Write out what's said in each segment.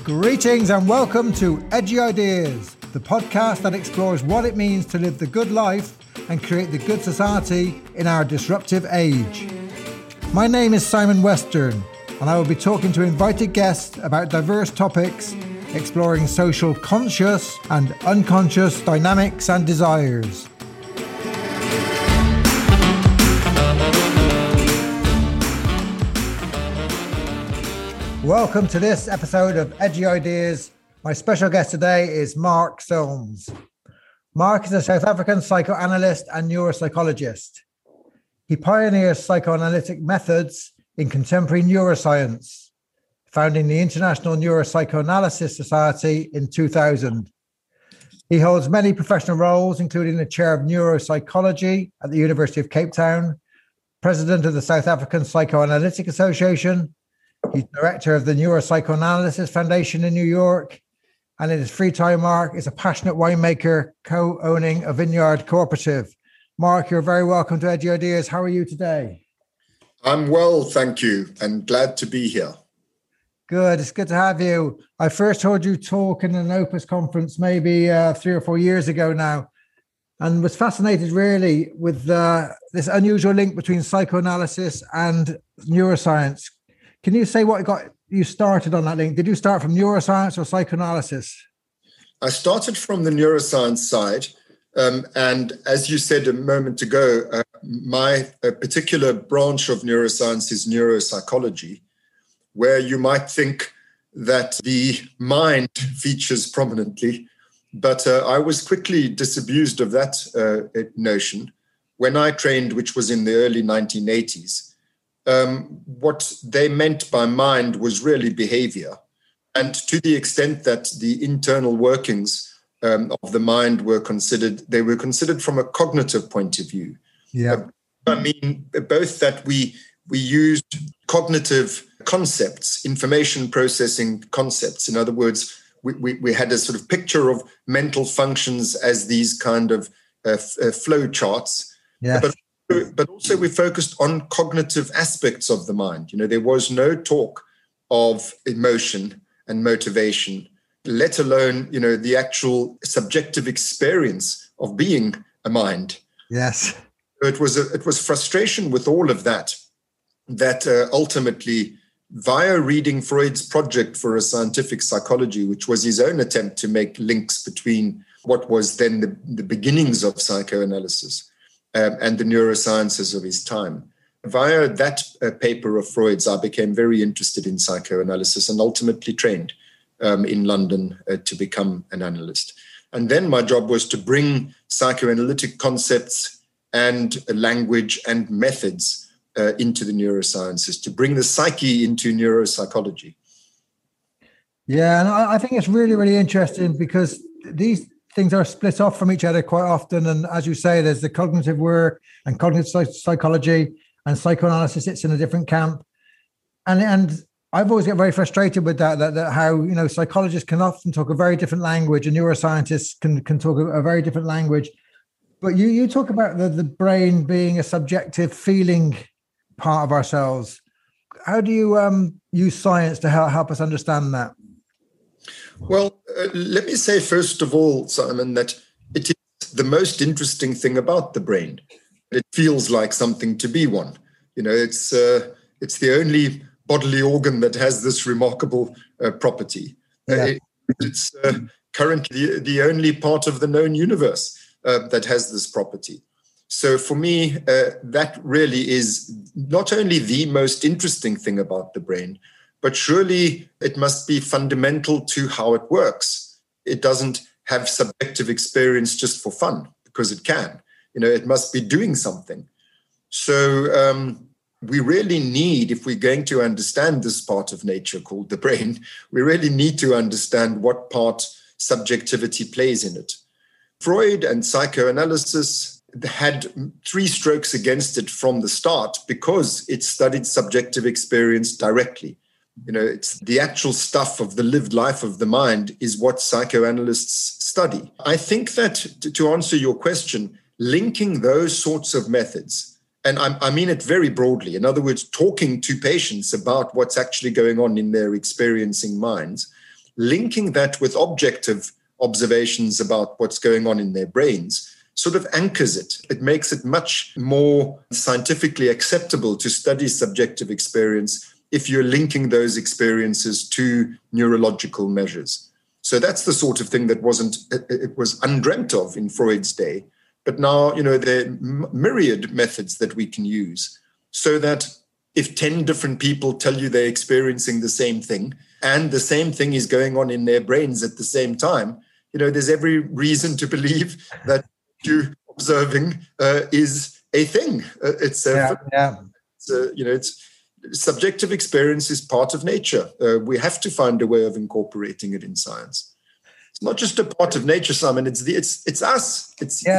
Greetings and welcome to Edgy Ideas, the podcast that explores what it means to live the good life and create the good society in our disruptive age. My name is Simon Western, and I will be talking to invited guests about diverse topics, exploring social conscious and unconscious dynamics and desires. Welcome to this episode of Edgy Ideas. My special guest today is Mark Solms. Mark is a South African psychoanalyst and neuropsychologist. He pioneers psychoanalytic methods in contemporary neuroscience, founding the International Neuropsychoanalysis Society in 2000. He holds many professional roles, including the chair of neuropsychology at the University of Cape Town, president of the South African Psychoanalytic Association. He's director of the Neuropsychoanalysis Foundation in New York. And in his free time, Mark is a passionate winemaker, co-owning a vineyard cooperative. Mark, you're very welcome to Edgy Ideas. How are you today? I'm well, thank you, and glad to be here. Good. It's good to have you. I first heard you talk in an Opus conference maybe 3 or 4 years ago now, and was fascinated really with this unusual link between psychoanalysis and neuroscience. Can you say what got you started on that link? Did you start from neuroscience or psychoanalysis? I started from the neuroscience side. And as you said a moment ago, my particular branch of neuroscience is neuropsychology, where you might think that the mind features prominently. But I was quickly disabused of that notion when I trained, which was in the early 1980s. What they meant by mind was really behavior. And to the extent that the internal workings of the mind were considered from a cognitive point of view. Yeah. I mean, both that we used cognitive concepts, information processing concepts. In other words, we had a sort of picture of mental functions as these kind of flow charts. Yes. But also we focused on cognitive aspects of the mind. You know, there was no talk of emotion and motivation, let alone, you know, the actual subjective experience of being a mind. Yes. It was frustration with all of that ultimately, via reading Freud's Project for a Scientific Psychology, which was his own attempt to make links between what was then the beginnings of psychoanalysis and the neurosciences of his time. Via that paper of Freud's, I became very interested in psychoanalysis and ultimately trained in London to become an analyst. And then my job was to bring psychoanalytic concepts and language and methods into the neurosciences, to bring the psyche into neuropsychology. Yeah, and I think it's really, really interesting because these things are split off from each other quite often. And as you say, there's the cognitive work and cognitive psychology, and psychoanalysis sits in a different camp. And I've always get very frustrated with that how, you know, psychologists can often talk a very different language and neuroscientists can talk a very different language. But you talk about the brain being a subjective feeling part of ourselves. How do you use science to help us understand that? Well, let me say, first of all, Simon, that it is the most interesting thing about the brain. It feels like something to be one. You know, it's the only bodily organ that has this remarkable property. Yeah. It's currently the only part of the known universe that has this property. So for me, that really is not only the most interesting thing about the brain, but surely it must be fundamental to how it works. It doesn't have subjective experience just for fun, because it can. You know, it must be doing something. So we really need, if we're going to understand this part of nature called the brain, we really need to understand what part subjectivity plays in it. Freud and psychoanalysis had 3 strokes against it from the start because it studied subjective experience directly. You know, it's the actual stuff of the lived life of the mind is what psychoanalysts study. I think that to answer your question, linking those sorts of methods, and I mean it very broadly, in other words, talking to patients about what's actually going on in their experiencing minds, linking that with objective observations about what's going on in their brains sort of anchors it. It makes it much more scientifically acceptable to study subjective experience if you're linking those experiences to neurological measures. So that's the sort of thing that it was undreamt of in Freud's day. But now, there are myriad methods that we can use so that if 10 different people tell you they're experiencing the same thing and the same thing is going on in their brains at the same time, there's every reason to believe that you observing is a thing. It's subjective experience is part of nature. We have to find a way of incorporating it in science. It's not just a part of nature, Simon. It's us.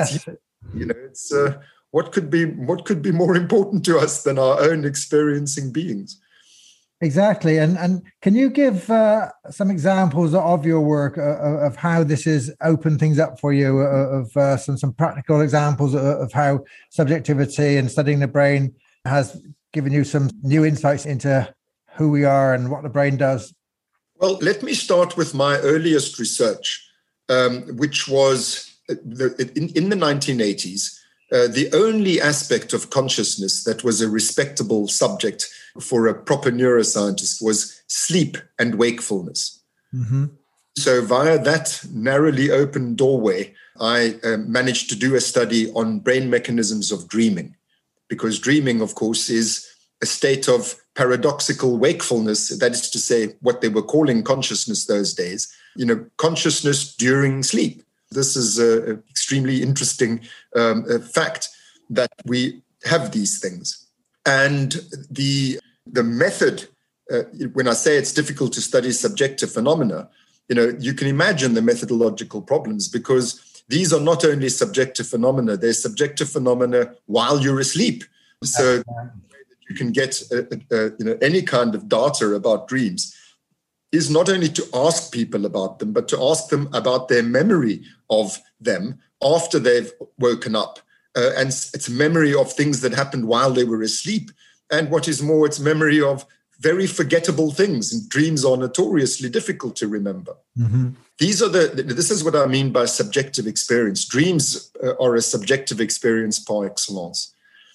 It's what could be more important to us than our own experiencing beings. Exactly. And can you give some examples of your work of how this has opened things up for you, of some practical examples of how subjectivity and studying the brain has given you some new insights into who we are and what the brain does? Well, let me start with my earliest research, which was in the 1980s. The only aspect of consciousness that was a respectable subject for a proper neuroscientist was sleep and wakefulness. Mm-hmm. So via that narrowly open doorway, I managed to do a study on brain mechanisms of dreaming, because dreaming, of course, is a state of paradoxical wakefulness. That is to say, what they were calling consciousness those days, consciousness during sleep. This is an extremely interesting fact that we have these things. And the method, when I say it's difficult to study subjective phenomena, you can imagine the methodological problems, because these are not only subjective phenomena, they're subjective phenomena while you're asleep. So the way that you can get any kind of data about dreams is not only to ask people about them, but to ask them about their memory of them after they've woken up. And it's memory of things that happened while they were asleep. And what is more, it's memory of very forgettable things. And dreams are notoriously difficult to remember. Mm-hmm. This is what I mean by subjective experience. Dreams are a subjective experience par excellence.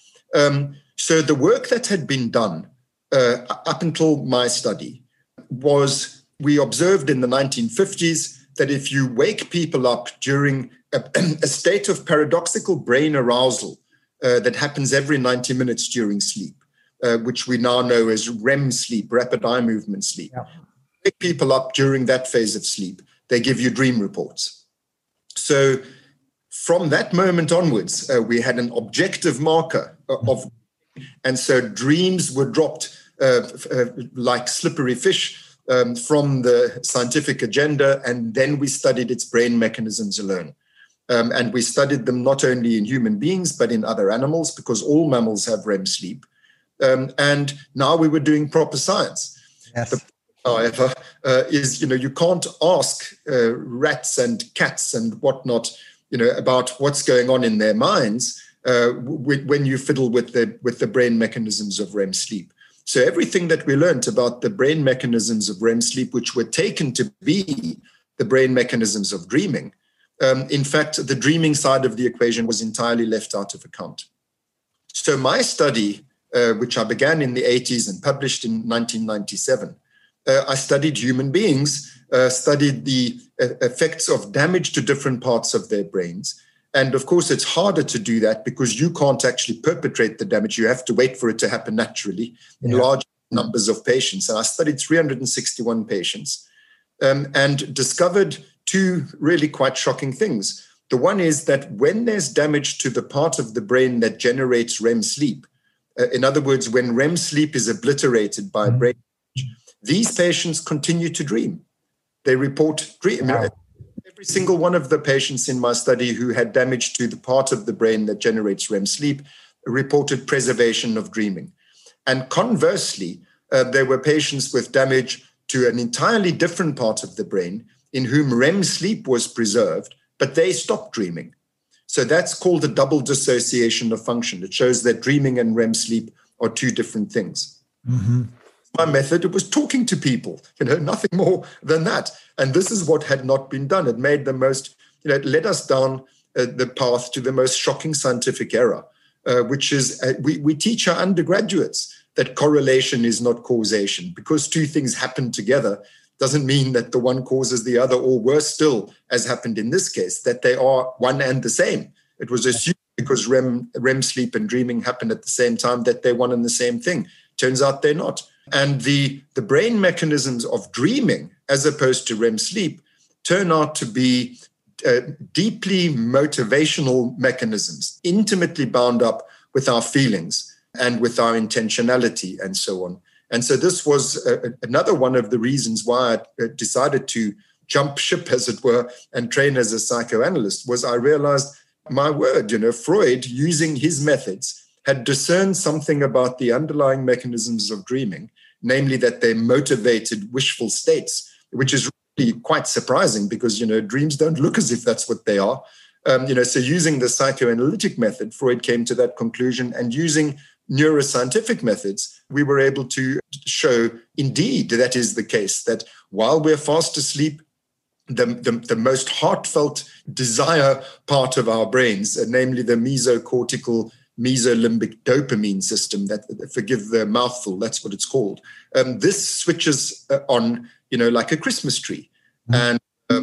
So the work that had been done up until my study was, we observed in the 1950s that if you wake people up during a state of paradoxical brain arousal that happens every 90 minutes during sleep, which we now know as REM sleep, rapid eye movement sleep. Yeah. Wake people up during that phase of sleep, they give you dream reports. So from that moment onwards, we had an objective marker of, and so dreams were dropped like slippery fish from the scientific agenda, and then we studied its brain mechanisms alone. And we studied them not only in human beings, but in other animals, because all mammals have REM sleep. And now we were doing proper science. Yes. However, you can't ask rats and cats and whatnot, about what's going on in their minds when you fiddle with the brain mechanisms of REM sleep. So everything that we learned about the brain mechanisms of REM sleep, which were taken to be the brain mechanisms of dreaming, in fact, the dreaming side of the equation was entirely left out of account. So my study, which I began in the 80s and published in 1997, I studied human beings, studied the effects of damage to different parts of their brains. And of course, it's harder to do that because you can't actually perpetrate the damage. You have to wait for it to happen naturally in large numbers of patients. And I studied 361 patients and discovered two really quite shocking things. The one is that when there's damage to the part of the brain that generates REM sleep, in other words, when REM sleep is obliterated by brain damage, these patients continue to dream. They report dream. Wow. Every single one of the patients in my study who had damage to the part of the brain that generates REM sleep reported preservation of dreaming. And conversely, there were patients with damage to an entirely different part of the brain in whom REM sleep was preserved, but they stopped dreaming. So that's called a double dissociation of function. It shows that dreaming and REM sleep are two different things. Mm-hmm. my method. It was talking to people, nothing more than that. And this is what had not been done. It made the most, it led us down the path to the most shocking scientific error, which is we teach our undergraduates that correlation is not causation. Because two things happen together doesn't mean that the one causes the other, or worse still, as happened in this case, that they are one and the same. It was assumed because REM sleep and dreaming happen at the same time that they're one and the same thing. Turns out they're not. And the brain mechanisms of dreaming, as opposed to REM sleep, turn out to be deeply motivational mechanisms, intimately bound up with our feelings and with our intentionality and so on. And so this was another one of the reasons why I decided to jump ship, as it were, and train as a psychoanalyst, was I realized, my word, Freud, using his methods, had discerned something about the underlying mechanisms of dreaming, namely that they're motivated, wishful states, which is really quite surprising because, dreams don't look as if that's what they are. So using the psychoanalytic method, Freud came to that conclusion, and using neuroscientific methods, we were able to show, indeed, that is the case, that while we're fast asleep, the most heartfelt desire part of our brains, namely the mesocortical mesolimbic dopamine system, that, forgive the mouthful, that's what it's called. This switches on, like a Christmas tree. And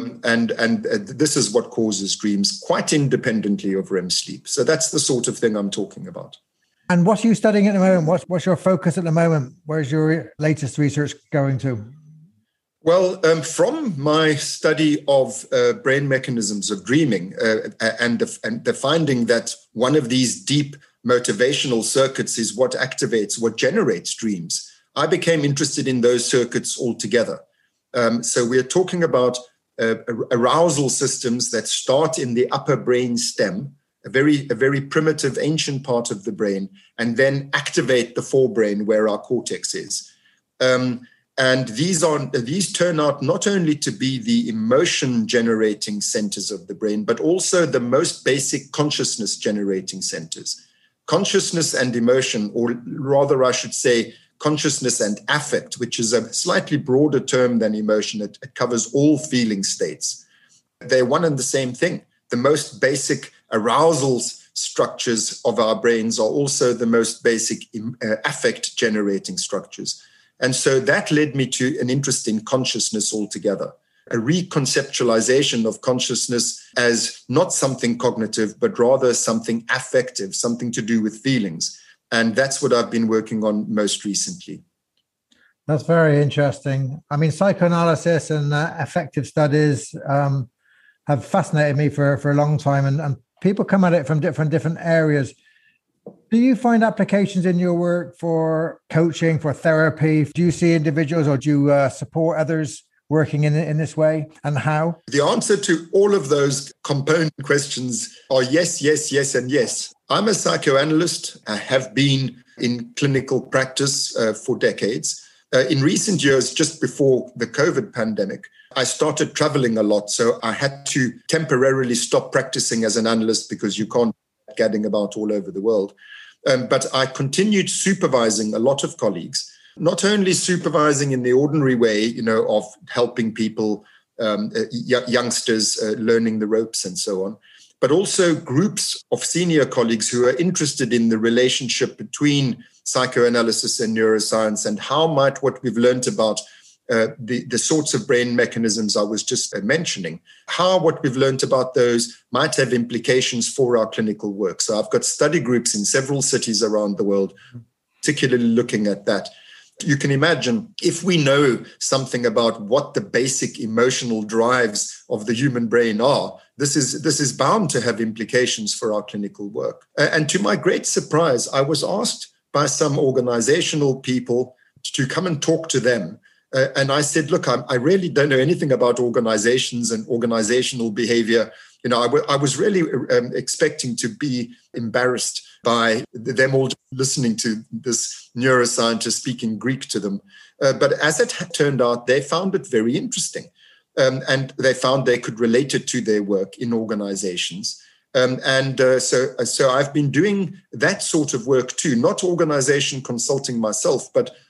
this is what causes dreams quite independently of REM sleep. So that's the sort of thing I'm talking about. And what are you studying at the moment? What's your focus at the moment? Where's your latest research going to? Well, from my study of brain mechanisms of dreaming and the finding that one of these deep motivational circuits is what activates, what generates dreams, I became interested in those circuits altogether. So we're talking about arousal systems that start in the upper brain stem, a very primitive, ancient part of the brain, and then activate the forebrain where our cortex is. And these turn out not only to be the emotion-generating centers of the brain, but also the most basic consciousness-generating centers. Consciousness and emotion, or rather I should say consciousness and affect, which is a slightly broader term than emotion. It covers all feeling states. They're one and the same thing. The most basic arousal structures of our brains are also the most basic affect-generating structures. And so that led me to an interest in consciousness altogether, a reconceptualization of consciousness as not something cognitive, but rather something affective, something to do with feelings. And that's what I've been working on most recently. That's very interesting. I mean, psychoanalysis and affective studies have fascinated me for a long time, and people come at it from different areas. Do you find applications in your work for coaching, for therapy? Do you see individuals, or do you support others working in this way, and how? The answer to all of those component questions are yes, yes, yes, and yes. I'm a psychoanalyst. I have been in clinical practice for decades. In recent years, just before the COVID pandemic, I started traveling a lot. So I had to temporarily stop practicing as an analyst because you can't gadding about all over the world. But I continued supervising a lot of colleagues, not only supervising in the ordinary way, of helping people, youngsters learning the ropes and so on, but also groups of senior colleagues who are interested in the relationship between psychoanalysis and neuroscience, and how might what we've learned about the sorts of brain mechanisms I was just mentioning, how what we've learned about those might have implications for our clinical work. So I've got study groups in several cities around the world, particularly looking at that. You can imagine, if we know something about what the basic emotional drives of the human brain are, this is bound to have implications for our clinical work. And to my great surprise, I was asked by some organizational people to come and talk to them. And I said, look, I really don't know anything about organizations and organizational behavior. I was really expecting to be embarrassed by them all listening to this neuroscientist speaking Greek to them. But as it had turned out, they found it very interesting. And they found they could relate it to their work in organizations. So I've been doing that sort of work too, not organization consulting myself, but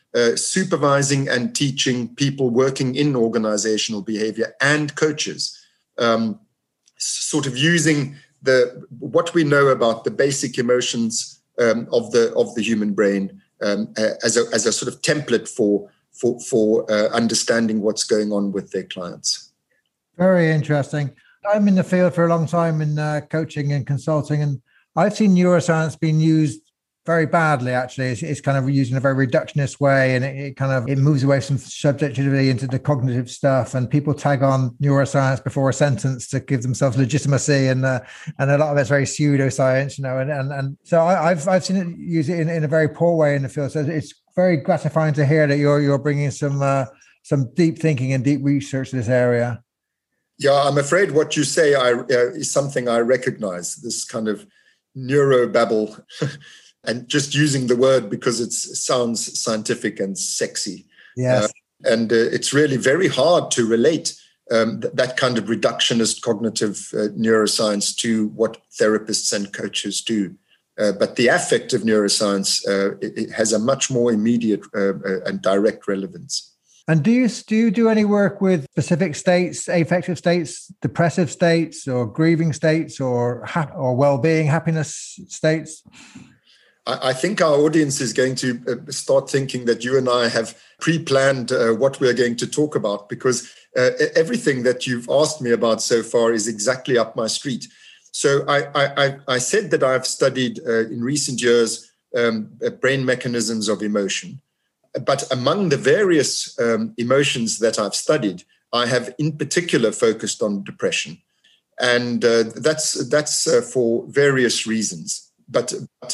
supervising and teaching people working in organizational behavior and coaches, sort of using what we know about the basic emotions of the human brain as a sort of template for understanding what's going on with their clients. Very interesting. I'm in the field for a long time in coaching and consulting, and I've seen neuroscience being used very badly. Actually, it's kind of used in a very reductionist way, and it moves away from subjectivity into the cognitive stuff. And people tag on neuroscience before a sentence to give themselves legitimacy, and a lot of it's very pseudoscience, And so I've seen it use it in a very poor way in the field. So it's very gratifying to hear that you're bringing some deep thinking and deep research to this area. Yeah, I'm afraid what you say is something I recognize. This kind of neurobabble. And just using the word because it sounds scientific and sexy. Yes. And it's really very hard to relate that kind of reductionist cognitive neuroscience to what therapists and coaches do. But the affective neuroscience, it has a much more immediate and direct relevance. And do you do any work with specific states, affective states, depressive states, or grieving states, or well-being, happiness states? I think our audience is going to start thinking that you and I have pre-planned what we're going to talk about, because everything that you've asked me about so far is exactly up my street. So I said that I've studied in recent years brain mechanisms of emotion. But among the various emotions that I've studied, I have in particular focused on depression. And that's for various reasons. But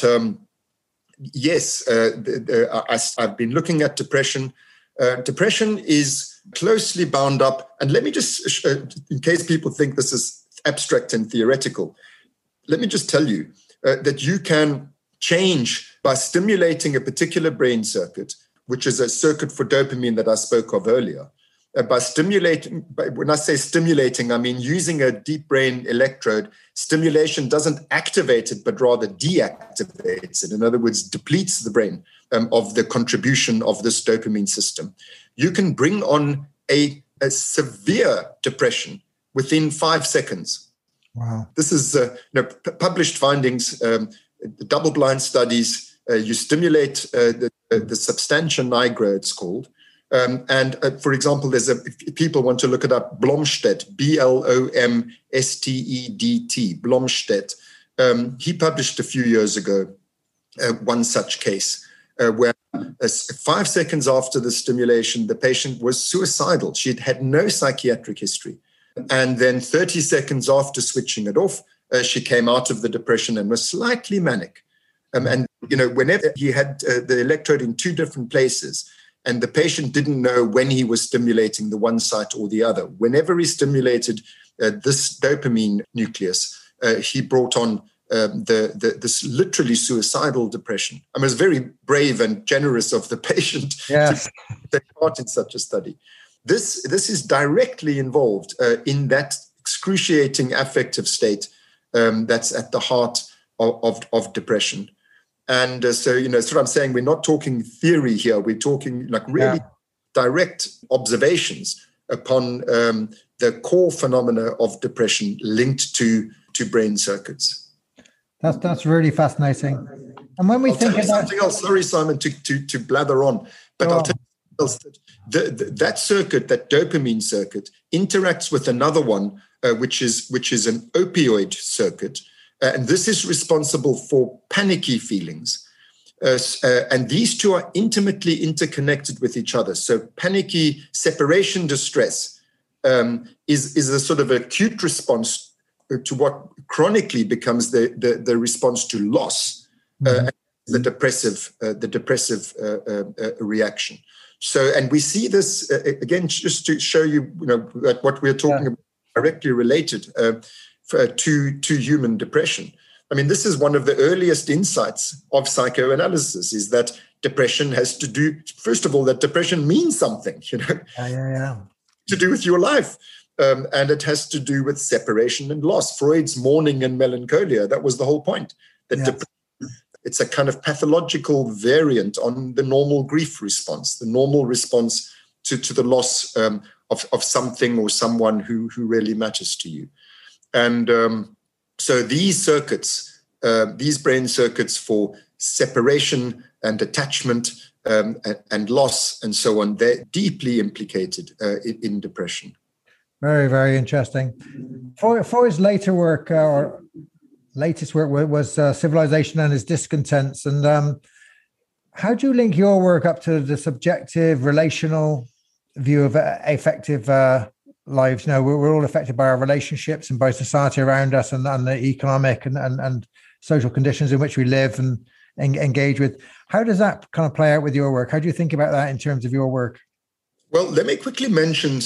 yes, I've been looking at depression. Depression is closely bound up. And let me just, in case people think this is abstract and theoretical, let me just tell you that you can change by stimulating a particular brain circuit, which is a circuit for dopamine that I spoke of earlier. When I say stimulating, I mean using a deep brain electrode. Stimulation doesn't activate it, but rather deactivates it. In other words, depletes the brain of the contribution of this dopamine system. You can bring on a severe depression within 5 seconds. Wow. This is published findings, double-blind studies. You stimulate the substantia nigra, it's called. And for example, if people want to look it up, Blomstedt, Blomstedt, Blomstedt. He published a few years ago one such case where 5 seconds after the stimulation, the patient was suicidal. She had had no psychiatric history. And then 30 seconds after switching it off, she came out of the depression and was slightly manic. And whenever he had the electrode in 2 different places, and the patient didn't know when he was stimulating the one site or the other. Whenever he stimulated this dopamine nucleus, he brought on this literally suicidal depression. I mean, it was very brave and generous of the patient to take part in such a study. This is directly involved in that excruciating affective state that's at the heart of depression. And so that's what I'm saying. We're not talking theory here. We're talking like really direct observations upon the core phenomena of depression linked to brain circuits. That's really fascinating. And when we think about something else, sorry, Simon, to blather on, but I'll tell you something else. That circuit, that dopamine circuit, interacts with another one, which is an opioid circuit. And this is responsible for panicky feelings. And these two are intimately interconnected with each other. So panicky separation distress is a sort of acute response to what chronically becomes the response to loss, the depressive reaction. So, and we see this again, just to show you, that what we're talking about directly related to human depression. I mean, this is one of the earliest insights of psychoanalysis, is that depression has to do, first of all, that depression means something, to do with your life. And it has to do with separation and loss. Freud's mourning and melancholia, that was the whole point. That depression It's a kind of pathological variant on the normal grief response, the normal response to the loss of something or someone who really matters to you. And so these circuits, these brain circuits for separation and attachment and loss and so on, they're deeply implicated in depression. Very, very interesting. For his later work, or latest work, was Civilization and His Discontents. And how do you link your work up to the subjective, relational view of affective lives? You know, we're all affected by our relationships and by society around us, and the economic and social conditions in which we live and engage with. How does that kind of play out with your work? How do you think about that in terms of your work? Well, let me quickly mention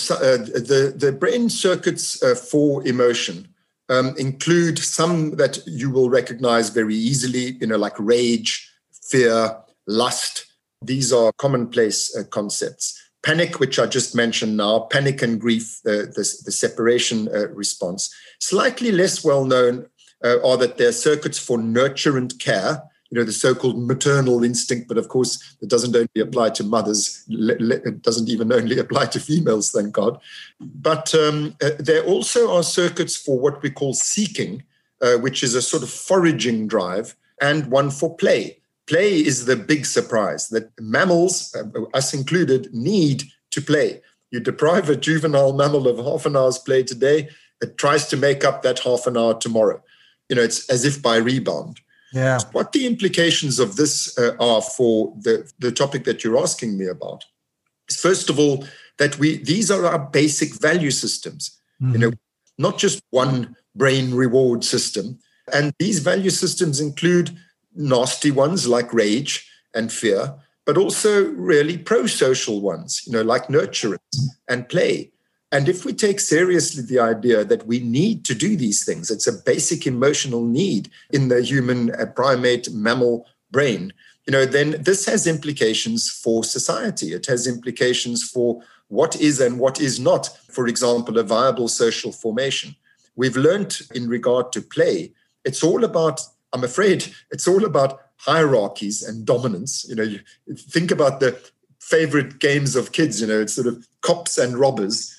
the brain circuits for emotion include some that you will recognize very easily, you know, like rage, fear, lust. These are commonplace concepts. Panic, which I just mentioned now, panic and grief, the separation response. Slightly less well known are that there are circuits for nurture and care, you know, the so-called maternal instinct, but of course, it doesn't only apply to mothers. It doesn't even only apply to females, thank God. But there also are circuits for what we call seeking, which is a sort of foraging drive, and one for play. Play is the big surprise that mammals, us included, need to play. You deprive a juvenile mammal of half an hour's play today, it tries to make up that half an hour tomorrow. You know, it's as if by rebound. Yeah. What the implications of this are for the topic that you're asking me about is, first of all, that these are our basic value systems. Mm-hmm. You know, not just one brain reward system. And these value systems include nasty ones like rage and fear, but also really pro-social ones, you know, like nurturance and play. And if we take seriously the idea that we need to do these things, it's a basic emotional need in the human primate mammal brain, you know, then this has implications for society. It has implications for what is and what is not, for example, a viable social formation. We've learned in regard to play, it's all about, I'm afraid, it's all about hierarchies and dominance. You know, you think about the favorite games of kids, you know, it's sort of cops and robbers.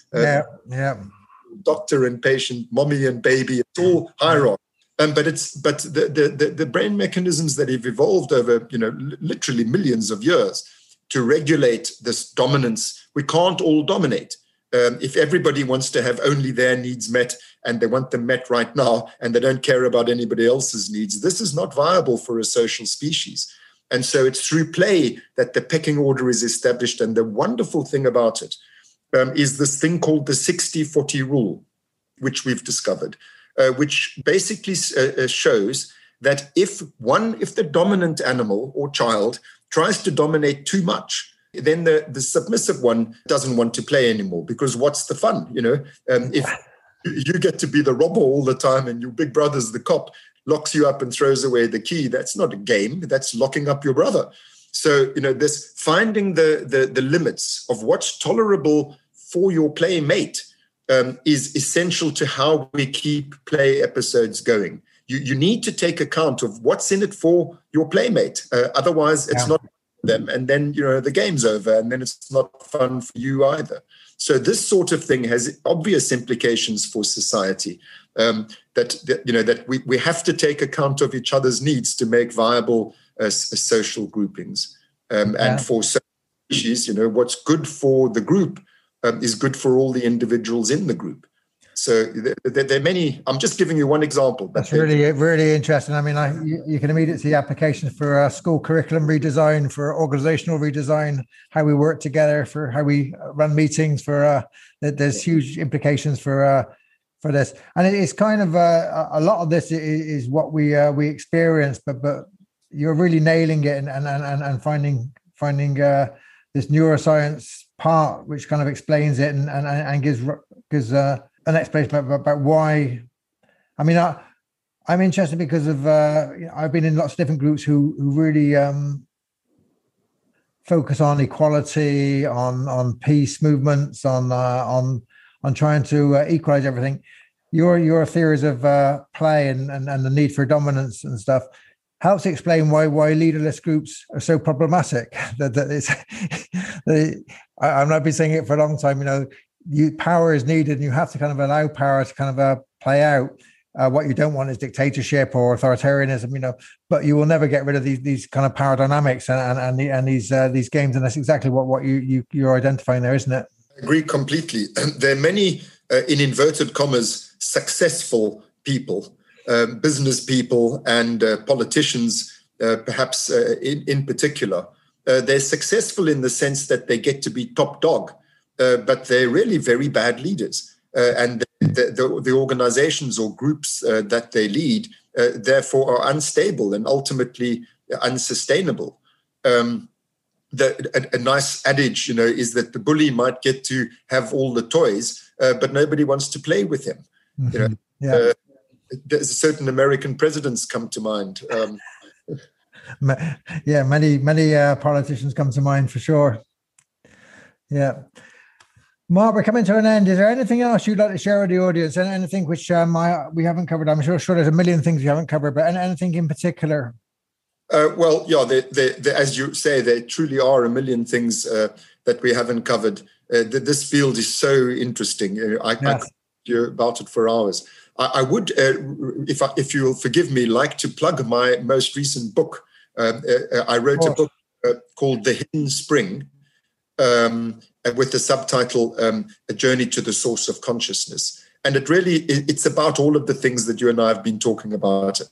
Doctor and patient, mommy and baby, it's all hierarchy. But the brain mechanisms that have evolved over, you know, literally millions of years to regulate this dominance, we can't all dominate. If everybody wants to have only their needs met and they want them met right now and they don't care about anybody else's needs, this is not viable for a social species. And so it's through play that the pecking order is established. And the wonderful thing about it is this thing called the 60-40 rule, which we've discovered, which basically shows that if the dominant animal or child tries to dominate too much, then the submissive one doesn't want to play anymore, because what's the fun? You know, if you get to be the robber all the time and your big brother's the cop, locks you up and throws away the key, that's not a game, that's locking up your brother. So, you know, this finding the limits of what's tolerable for your playmate is essential to how we keep play episodes going. You need to take account of what's in it for your playmate. Otherwise, it's not them. And then, you know, the game's over and then it's not fun for you either. So this sort of thing has obvious implications for society, that we have to take account of each other's needs to make viable social groupings. And for species, you know, what's good for the group is good for all the individuals in the group. So there are many. I'm just giving you one example. That's really, really interesting. I mean, you can immediately see applications for school curriculum redesign, for organizational redesign, how we work together, for how we run meetings. For there's huge implications for this, and it is kind of a lot of this is what we experience. But you're really nailing it and finding this neuroscience part, which kind of explains it and gives an explanation about why. I mean, I'm interested because of I've been in lots of different groups who really focus on equality, on peace movements, on trying to equalize everything. Your theories of play and the need for dominance and stuff helps explain why leaderless groups are so problematic. I've not been saying it for a long time. Power is needed, and you have to kind of allow power to kind of play out. What you don't want is dictatorship or authoritarianism, but you will never get rid of these kind of power dynamics and these games, and that's exactly what you're identifying there, isn't it? I agree completely. There are many, in inverted commas, successful people, business people and politicians, perhaps in particular. They're successful in the sense that they get to be top dog, but they're really very bad leaders. And the organizations or groups that they lead, therefore, are unstable and ultimately unsustainable. A nice adage, is that the bully might get to have all the toys, but nobody wants to play with him. Mm-hmm. There's certain American presidents come to mind. Many politicians come to mind for sure. Yeah. Mark, we're coming to an end. Is there anything else you'd like to share with the audience? Anything which we haven't covered? I'm sure there's a million things we haven't covered, but anything in particular? As you say, there truly are a million things that we haven't covered. This field is so interesting. I could hear about it for hours. I would, if you'll forgive me, like to plug my most recent book. I wrote a book called The Hidden Spring, with the subtitle A Journey to the Source of Consciousness. And it's about all of the things that you and I have been talking about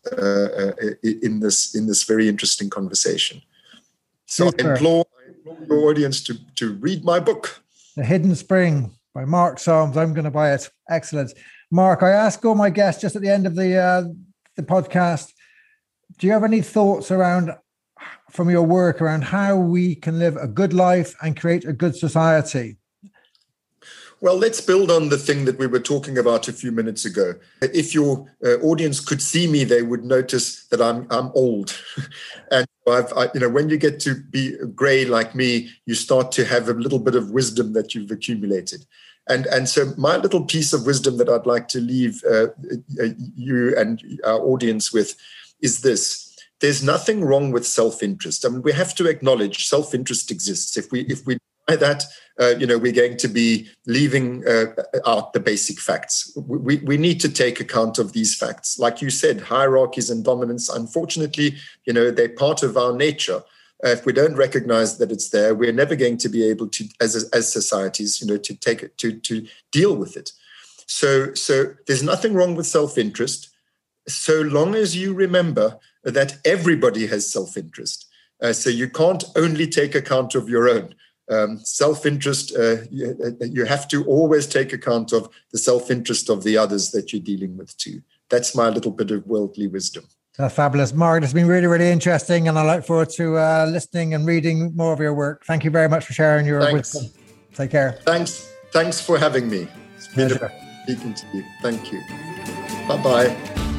in this very interesting conversation. So I implore your audience to read my book. The Hidden Spring by Mark Solms. I'm going to buy it. Excellent. Mark, I ask all my guests just at the end of the podcast, do you have any thoughts from your work around how we can live a good life and create a good society? Well, let's build on the thing that we were talking about a few minutes ago. If your audience could see me, they would notice that I'm old. And when you get to be gray like me, you start to have a little bit of wisdom that you've accumulated. And so my little piece of wisdom that I'd like to leave you and our audience with is this. There's nothing wrong with self-interest. I mean, we have to acknowledge self-interest exists. If we deny that, we're going to be leaving out the basic facts. We need to take account of these facts. Like you said, hierarchies and dominance, unfortunately, they're part of our nature. If we don't recognize that it's there, we're never going to be able to, as societies, to take it, to deal with it. So there's nothing wrong with self-interest, so long as you remember that everybody has self-interest. So you can't only take account of your own. Self-interest, you have to always take account of the self-interest of the others that you're dealing with too. That's my little bit of worldly wisdom. That's fabulous. Mark, it's been really, really interesting, and I look forward to listening and reading more of your work. Thank you very much for sharing your wisdom. Take care. Thanks for having me. It's been a pleasure speaking to you. Thank you. Bye-bye.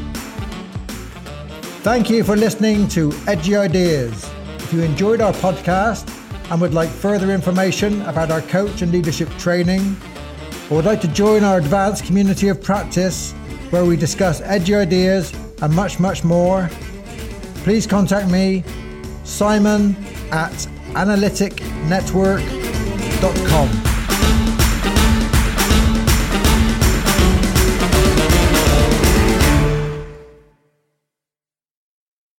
Thank you for listening to Edgy Ideas. If you enjoyed our podcast and would like further information about our coach and leadership training, or would like to join our advanced community of practice where we discuss edgy ideas and much, much more, please contact me, Simon@analyticnetwork.com.